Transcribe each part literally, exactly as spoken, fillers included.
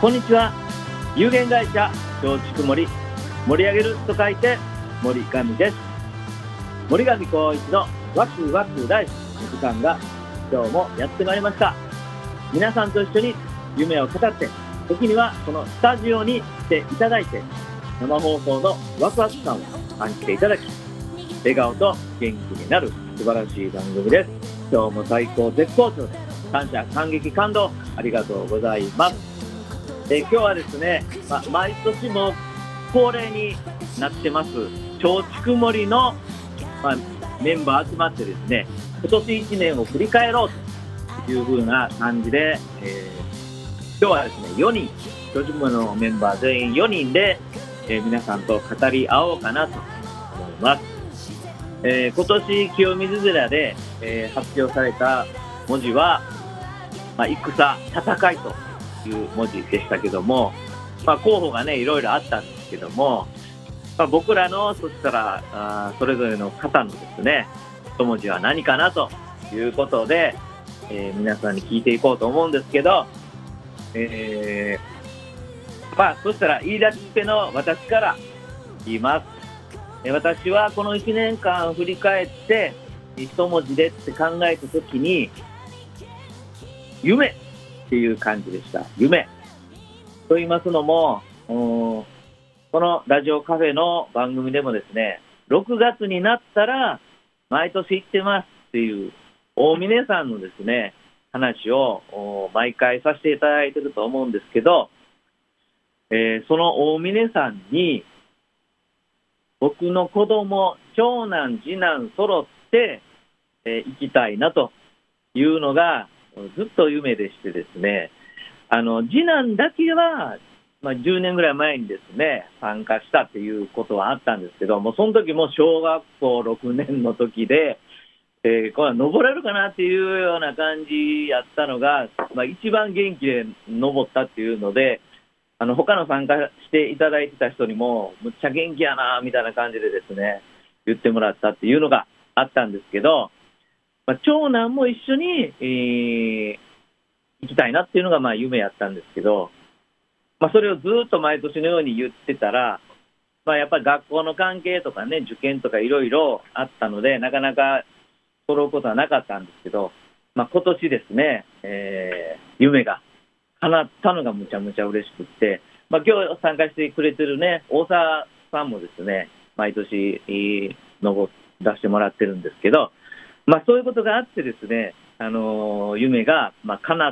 こんにちは。有限会社松竹森、盛り上げると書いて森上です。森上光一のワクワクライフの時間が今日もやってまいりました。皆さんと一緒に夢を語って、時にはこのスタジオに来ていただいて、生放送のワクワク感を感じていただき、笑顔と元気になる素晴らしい番組です。今日も最高絶好調で、感謝感激感動ありがとうございます。え今日はですね、ま、毎年も恒例になってます松竹森の、ま、メンバー集まってですね、今年いちねんを振り返ろうという風な感じで、えー、今日はですねよにん、松竹森のメンバー全員よにんで、えー、皆さんと語り合おうかなと思います。えー、今年清水寺で、えー、発表された文字は、まあ、戦、戦いという文字でしたけども、まあ、候補がねいろいろあったんですけども、まあ、僕らのそしたらあそれぞれの方のですね一文字は何かなということで、えー、皆さんに聞いていこうと思うんですけど、えー、まあそしたら言い出しっぺの私から言います。えー、私はこのいちねんかん振り返って一文字でって考えたときに夢っていう感じでした。夢と言いますのも、このラジオカフェの番組でもですね、ろくがつになったら毎年行ってますっていう大峰さんのですね話を毎回させていただいていると思うんですけど、えー、その大峰さんに僕の子供長男次男揃って、えー、行きたいなというのがずっと夢でしてですね、あの次男だけは、まあ、じゅうねんぐらい前にですね参加したっていうことはあったんですけども、その時も小学校ろくねんの時で、えー、これは登れるかなっていうような感じやったのが、まあ、一番元気で登ったっていうので、あの他の参加していただいてた人にもむっちゃ元気やなみたいな感じでですね言ってもらったっていうのがあったんですけど、まあ、長男も一緒に、えー、行きたいなっていうのがまあ夢やったんですけど、まあ、それをずっと毎年のように言ってたら、まあ、やっぱり学校の関係とかね受験とかいろいろあったのでなかなか揃うことはなかったんですけど、まあ、今年ですね、えー、夢が叶ったのがむちゃむちゃ嬉しくって、まあ、今日参加してくれてるね大沢さんもですね毎年、えー、登出してもらってるんですけど、まあ、そういうことがあってですね、あのー、夢が、まあ、叶って、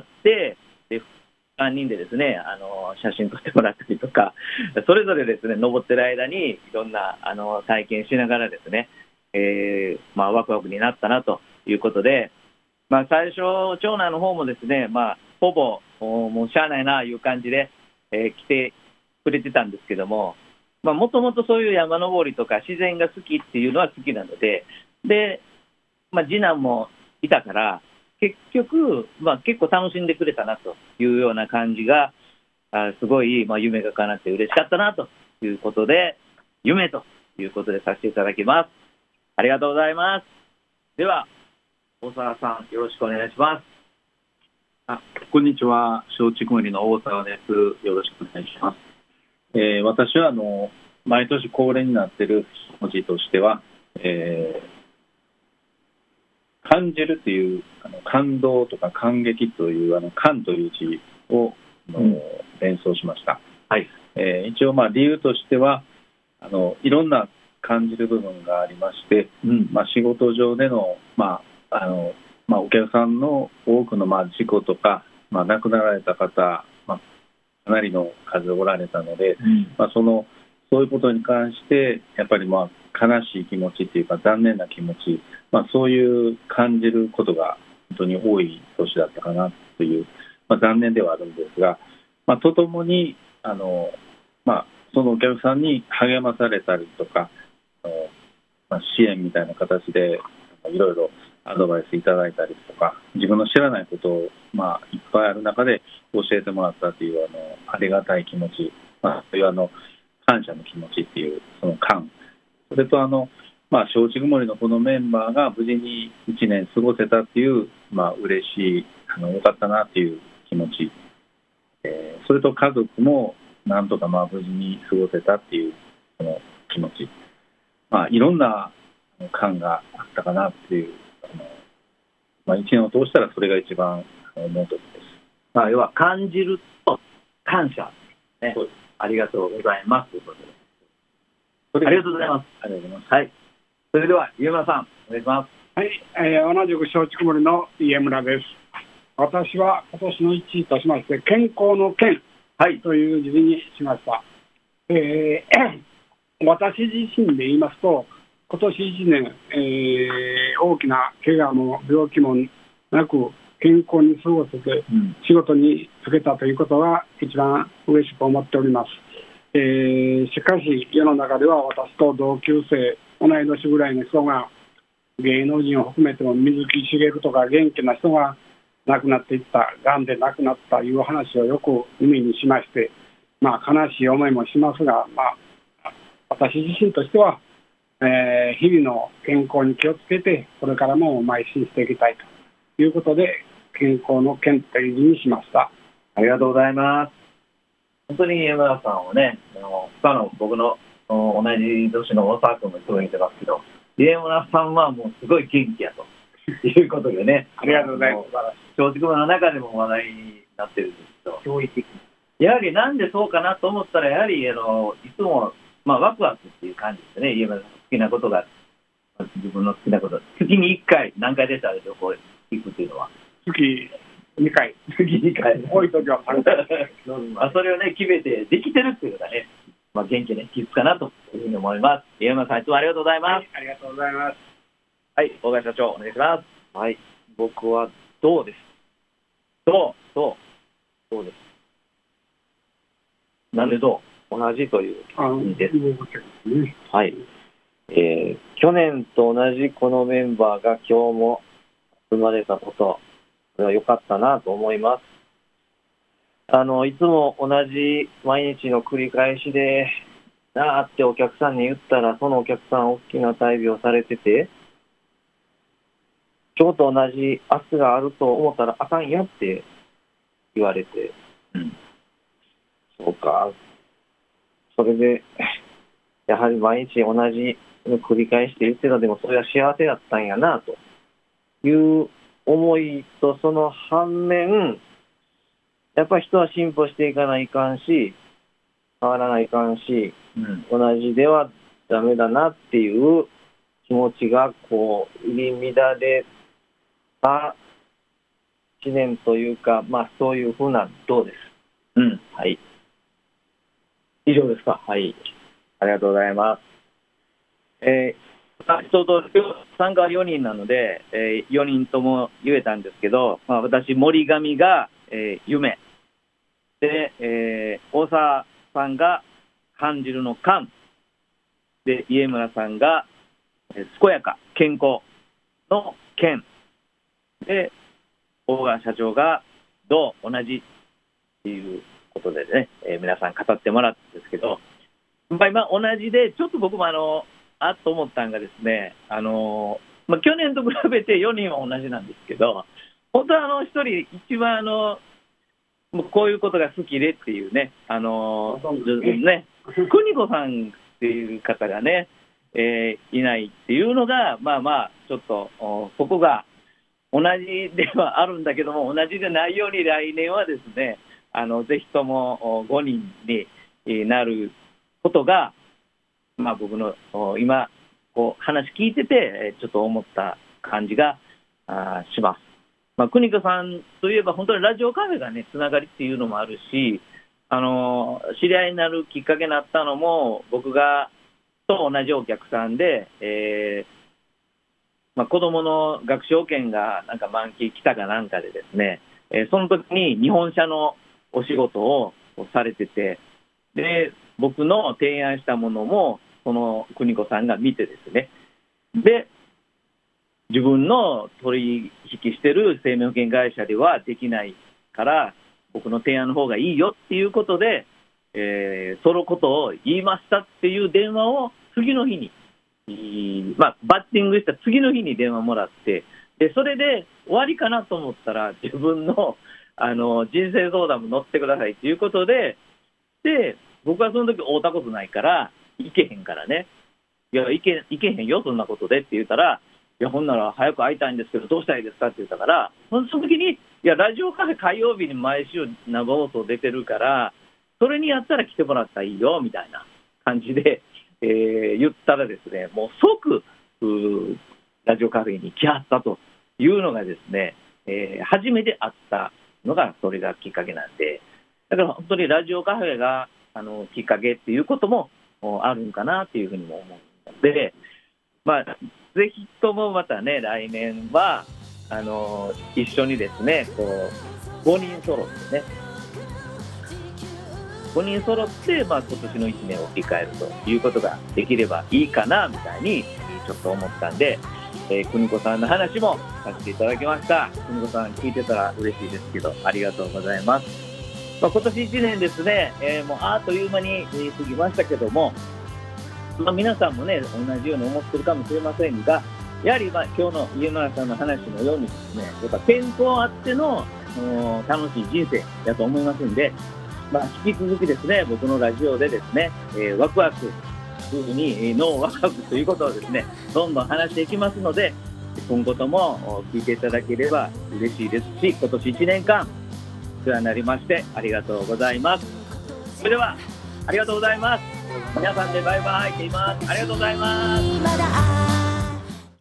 でさんにんでですね、あのー、写真撮ってもらったりとか、それぞれですね登ってる間にいろんな、あのー、体験しながらですね、えーまあ、ワクワクになったなということで、まあ、最初長男の方もですね、まあ、ほぼもうしゃあないないう感じで、えー、来てくれてたんですけども、もともとそういう山登りとか自然が好きっていうのは好きなので、でまあ、次男もいたから結局、まあ、結構楽しんでくれたなというような感じがあすごい、まあ、夢が叶って嬉しかったなということで夢ということでさせていただきます。ありがとうございます。では大沢さんよろしくお願いします。 あこんにちは、松竹森の大沢です。よろしくお願いします。えー、私はあの毎年恒例になっている文字としては、えー感じるというあの感動とか感激というあの感という字を、うん、連想しました。はい。えー、一応まあ理由としてはあのいろんな感じる部分がありまして、うんまあ、仕事上での、まああのまあ、お客さんの多くのまあ事故とか、まあ、亡くなられた方、まあ、かなりの数おられたので、うんまあ、そのそういうことに関してやっぱりまあ悲しい気持ちというか残念な気持ち、まあ、そういう感じることが本当に多い年だったかなという、まあ、残念ではあるんですが、まあ、とともにあの、まあ、そのお客さんに励まされたりとかあの、まあ、支援みたいな形でいろいろアドバイスいただいたりとか自分の知らないことを、まあ、いっぱいある中で教えてもらったというあのありがたい気持ち、まあ、そういうあの感謝の気持ちっていうその感、それとあの、まあ、松竹森のこのメンバーが無事にいちねん過ごせたっていう、まあ嬉しいあのよかったなっていう気持ち、 えー、それと家族もなんとかまあ無事に過ごせたっていうその気持ち、まあ、いろんな感があったかなっていう、あの、まあ、一年を通したらそれが一番思うところです。 まあ、要は感じると感謝、ね、ありがとうございますということで、ありがとうございます。 ありがとうございます。 はい、それでは湯村さんお願いします。 はい、えー、同じく松竹森の家村です。私は今年のいちいとしまして健康の健という字にしました。えー、私自身で言いますと今年いちねん、えー、大きな怪我も病気もなく健康に過ごせて仕事に就けたということが一番嬉しく思っております。えー、しかし世の中では私と同級生同い年ぐらいの人が芸能人を含めても水木しげるとか元気な人が亡くなっていった、がんで亡くなったいう話をよく耳にしまして、まあ、悲しい思いもしますが、まあ、私自身としては、えー、日々の健康に気をつけてこれからも邁進していきたいということで健康の健という字にしました。 ありがとうございます。本当に家村さんをね、あの他の僕の同じ年の大沢君もすごい似てますけど、家村さんはもうすごい元気やということでねありがとうございます。 松竹部の中でも話題になってるんですけど、驚異的。やはりなんでそうかなと思ったら、やはりあのいつも、まあ、ワクワクっていう感じですね。家村さん好きなことが、自分の好きなこと、月にいっかい、何回出たら旅行行くっていうのは月にかい、 月にかい、 多い時はさんかいあそれをね決めてできてるっていうのがね、まあ、元気ね必須かなというふうに思います。家村さんいつもありがとうございます。 はい、ありがとうございます。 はい、大林社長お願いします。 はい、僕はどうです。 どうどうどうです。 なんでどう同じという意味です。ね、 はい、えー、去年と同じこのメンバーが今日も生まれたこと、これは良かったなと思います。あのいつも同じ毎日の繰り返しでなあってお客さんに言ったら、そのお客さん大きな大病されてて、今日と同じ明日があると思ったらあかんよって言われて、 うん、 そうか、それでやはり毎日同じの繰り返して言ってた、でもそれは幸せだったんやなという思いと、その反面やっぱり人は進歩していかないかんし、変わらないかんし、うん、同じではダメだなっていう気持ちがこう入り乱れたいちねんというか、まあそういうふうなどうです。 うん、 はい。 以上ですか。 はい。 ありがとうございます。えー、ちょうど参加はよにんなので、えー、よにんとも言えたんですけど、まあ、私、森上が、えー、夢で、えー、大沢さんが感じるの感で、家村さんが、えー、健やか健康の健で、大川社長がどう同じっていうことでね、えー、皆さん語ってもらったんですけど、まあ、今同じでちょっと僕もあのあっと思ったのがですね、あの、まあ、去年と比べてよにんは同じなんですけど、本当はあのひとり一番あのこういうことが好きでっていうね、あのね、邦子さんっていう方がね、えー、いないっていうのが、まあまあちょっとここが同じではあるんだけども、同じでないように来年はですね、あのぜひともごにんになることが、まあ、僕の今こう話聞いててちょっと思った感じがあします。まあ、邦子さんといえば本当にラジオカフェがねつながりっていうのもあるし、あの知り合いになるきっかけになったのも僕がと同じお客さんで、えーまあ、子どもの学習券がなんか満期来たかなんかでですね、えー、その時に日本車のお仕事をされてて、で僕の提案したものもその邦子さんが見てですね、で自分の取引してる生命保険会社ではできないから僕の提案の方がいいよっていうことで、えー、そのことを言いましたっていう電話を次の日に、まあ、バッティングした次の日に電話もらって、でそれで終わりかなと思ったら自分のあの人生相談も乗ってくださいということで、で僕はその時会うたことないから行けへんからね、いや行け、行けへんよそんなことでって言ったら、いやほんなら早く会いたいんですけどどうしたらいいですかって言ったから、その時にいやラジオカフェ火曜日に毎週生放送出てるからそれにやったら来てもらったらいいよみたいな感じで、えー、言ったらですね、もう即うラジオカフェに来はったというのがですね、えー、初めて会ったのがそれがきっかけなんで、だから本当にラジオカフェがあのきっかけっていうこともあるんかなっていうふうにも思うので、まあ、ぜひともまたね来年はあの一緒にですねこうごにん揃ってねごにん揃って、まあ、今年のいちねんを振り返るということができればいいかなみたいにちょっと思ったんで、えー、邦子さんの話もさせていただきました。邦子さん聞いてたら嬉しいですけどありがとうございます。まあ、今年いちねんですね、えー、もうあっという間に過ぎましたけども、まあ、皆さんもね同じように思ってるかもしれませんが、やはりまあ今日の家村さんの話のようにですね、やっぱ健康あっての楽しい人生だと思いますんで、まあ、引き続きですね僕のラジオでですね、えー、ワクワク夫婦に脳ワクワクということをですねどんどん話していきますので、今後とも聞いていただければ嬉しいですし、今年いちねんかんお世話になりましてありがとうございます。それではありがとうございます。皆さんでバイバイって言います。ありがとうございます。